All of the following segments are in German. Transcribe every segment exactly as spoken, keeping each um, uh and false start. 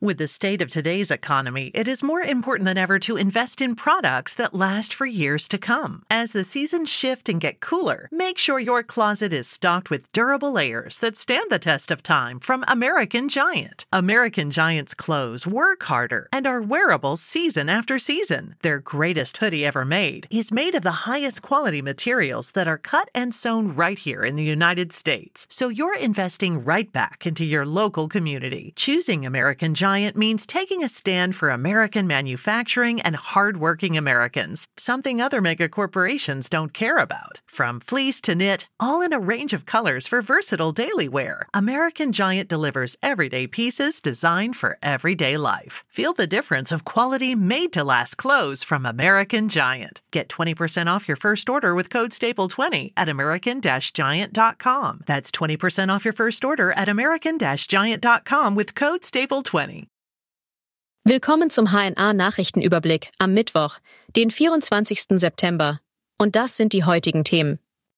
With the state of today's economy, it is more important than ever to invest in products that last for years to come. As the seasons shift and get cooler, make sure your closet is stocked with durable layers that stand the test of time from American Giant. American Giant's clothes work harder and are wearable season after season. Their greatest hoodie ever made is made of the highest quality materials that are cut and sewn right here in the United States. So you're investing right back into your local community. Choosing American Giant means taking a stand for American manufacturing and hardworking Americans, something other mega corporations don't care about. From fleece to knit, all in a range of colors for versatile daily wear, American Giant delivers everyday pieces designed for everyday life. Feel the difference of quality made-to-last clothes from American Giant. Get twenty percent off your first order with code staple twenty at american giant dot com. That's twenty percent off your first order at american giant dot com with code staple twenty. Willkommen zum H N A-Nachrichtenüberblick am Mittwoch, den vierundzwanzigsten September. Und das sind die heutigen Themen.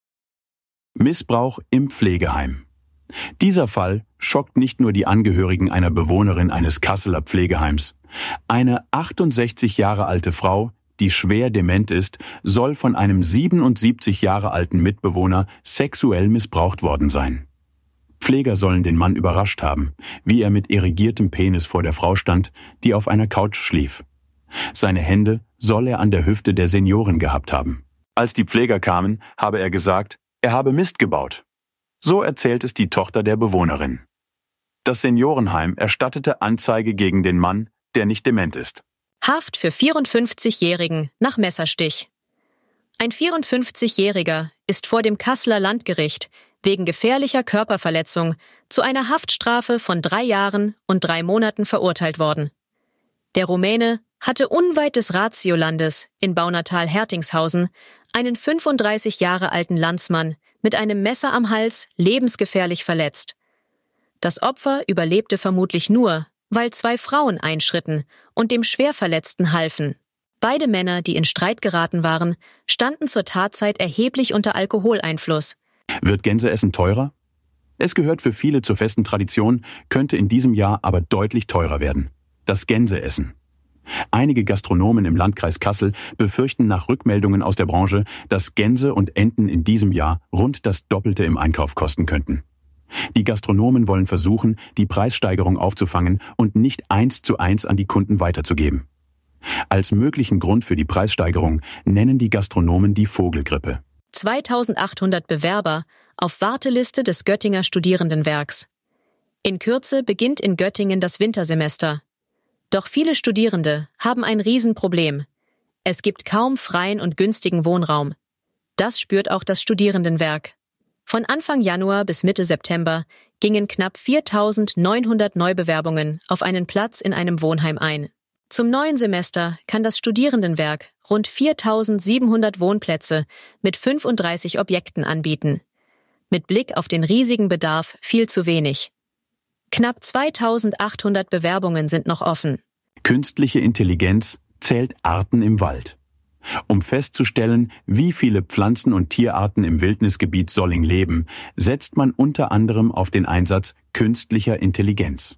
Missbrauch im Pflegeheim. Dieser Fall schockt nicht nur die Angehörigen einer Bewohnerin eines Kasseler Pflegeheims. Eine achtundsechzig Jahre alte Frau, die schwer dement ist, soll von einem siebenundsiebzig Jahre alten Mitbewohner sexuell missbraucht worden sein. Pfleger sollen den Mann überrascht haben, wie er mit erigiertem Penis vor der Frau stand, die auf einer Couch schlief. Seine Hände soll er an der Hüfte der Seniorin gehabt haben. Als die Pfleger kamen, habe er gesagt, er habe Mist gebaut. So erzählt es die Tochter der Bewohnerin. Das Seniorenheim erstattete Anzeige gegen den Mann, der nicht dement ist. Haft für vierundfünfzigjährigen nach Messerstich. Ein vierundfünfzigjähriger ist vor dem Kasseler Landgericht wegen gefährlicher Körperverletzung zu einer Haftstrafe von drei Jahren und drei Monaten verurteilt worden. Der Rumäne hatte unweit des Ratiolandes in Baunatal-Hertingshausen einen fünfunddreißig Jahre alten Landsmann mit einem Messer am Hals lebensgefährlich verletzt. Das Opfer überlebte vermutlich nur, weil zwei Frauen einschritten und dem Schwerverletzten halfen. Beide Männer, die in Streit geraten waren, standen zur Tatzeit erheblich unter Alkoholeinfluss. Wird Gänseessen teurer? Es gehört für viele zur festen Tradition, könnte in diesem Jahr aber deutlich teurer werden. Das Gänseessen. Einige Gastronomen im Landkreis Kassel befürchten nach Rückmeldungen aus der Branche, dass Gänse und Enten in diesem Jahr rund das Doppelte im Einkauf kosten könnten. Die Gastronomen wollen versuchen, die Preissteigerung aufzufangen und nicht eins zu eins an die Kunden weiterzugeben. Als möglichen Grund für die Preissteigerung nennen die Gastronomen die Vogelgrippe. zweitausendachthundert Bewerber auf Warteliste des Göttinger Studierendenwerks. In Kürze beginnt in Göttingen das Wintersemester. Doch viele Studierende haben ein Riesenproblem. Es gibt kaum freien und günstigen Wohnraum. Das spürt auch das Studierendenwerk. Von Anfang Januar bis Mitte September gingen knapp viertausendneunhundert Neubewerbungen auf einen Platz in einem Wohnheim ein. Zum neuen Semester kann das Studierendenwerk rund viertausendsiebenhundert Wohnplätze mit fünfunddreißig Objekten anbieten. Mit Blick auf den riesigen Bedarf viel zu wenig. Knapp zweitausendachthundert Bewerbungen sind noch offen. Künstliche Intelligenz zählt Arten im Wald. Um festzustellen, wie viele Pflanzen- und Tierarten im Wildnisgebiet Solling leben, setzt man unter anderem auf den Einsatz künstlicher Intelligenz.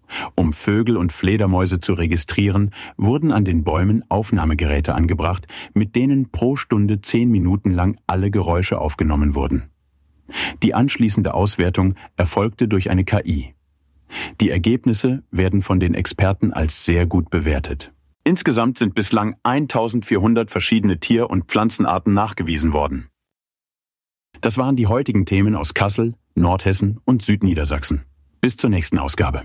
Um Vögel und Fledermäuse zu registrieren, wurden an den Bäumen Aufnahmegeräte angebracht, mit denen pro Stunde zehn Minuten lang alle Geräusche aufgenommen wurden. Die anschließende Auswertung erfolgte durch eine K I. Die Ergebnisse werden von den Experten als sehr gut bewertet. Insgesamt sind bislang eintausendvierhundert verschiedene Tier- und Pflanzenarten nachgewiesen worden. Das waren die heutigen Themen aus Kassel, Nordhessen und Südniedersachsen. Bis zur nächsten Ausgabe.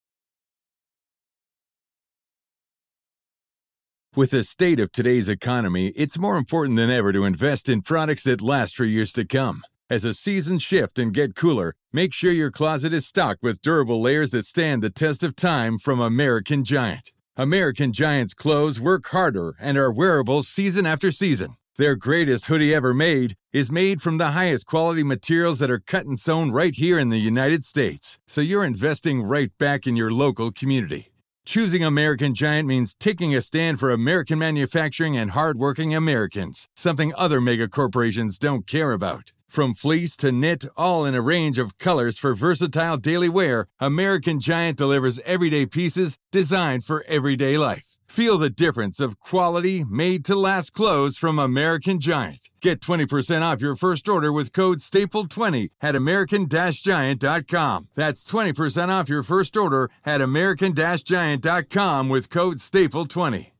With the state of today's economy, it's more important than ever to invest in products that last for years to come. As the seasons shift and get cooler, make sure your closet is stocked with durable layers that stand the test of time from American Giant. American Giant's clothes work harder and are wearable season after season. Their greatest hoodie ever made is made from the highest quality materials that are cut and sewn right here in the United States. So you're investing right back in your local community. Choosing American Giant means taking a stand for American manufacturing and hardworking Americans, something other mega corporations don't care about. From fleece to knit, all in a range of colors for versatile daily wear, American Giant delivers everyday pieces designed for everyday life. Feel the difference of quality, made-to-last clothes from American Giant. Get twenty percent off your first order with code staple twenty at american giant dot com. That's twenty percent off your first order at american giant dot com with code staple twenty.